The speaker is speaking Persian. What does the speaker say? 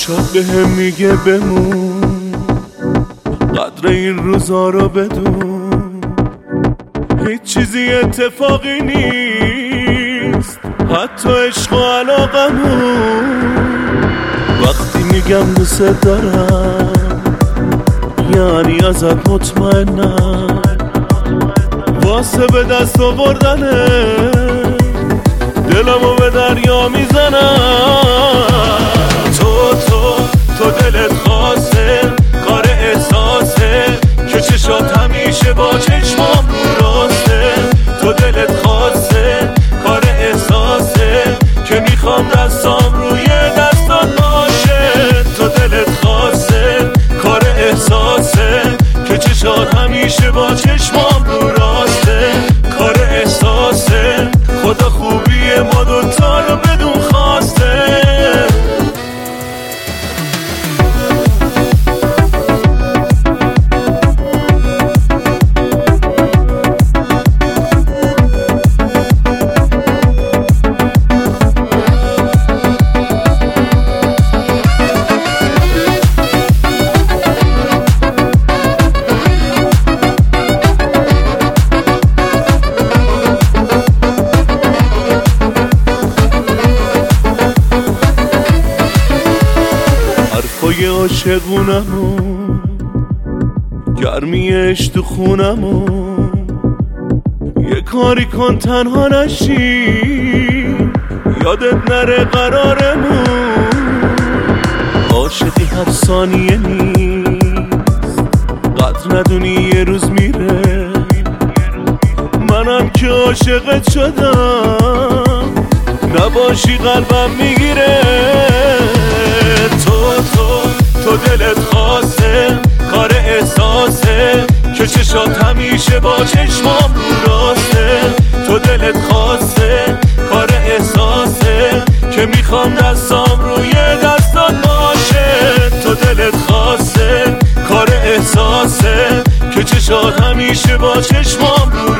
چشات بهم میگه بمون، قدر این روزا رو بدون. هیچ چیزی اتفاقی نیست، حتی عشق و علاقمون. وقتی میگم دوست دارم یعنی ازت مطمئنم، واسه به دست آوردنه دلمو به دریا میزنم. تو دلت خاصه، کار احساسه که چشات همیشه با چشمام رو راسته. تو دلت خاصه، کار احساسه که میخوام دستام روی دستات باشه. تو دلت خاصه، کار احساسه که چشات همیشه با چشمام رو راسته. کار احساسه، خدا خوبی ما دوتا رو بدون خواسته. حرفای عاشقونمون، گرمیش تو خونمون. یه کاری کن تنها نشی، یادت نره قرارمون. عاشقی هر ثانیه نیست، قدر ندونی یه روز میره. منم که عاشقت شدم، نباشی قلبم میگیره. تو دلت خاصه، کار احساسه که چشات همیشه با چشمام رو راسته. تو دلت خاصه، کار احساسه که میخوام دستام روی دستات باشه. تو دلت خاصه، کار احساسه که چشات همیشه با چشمام رو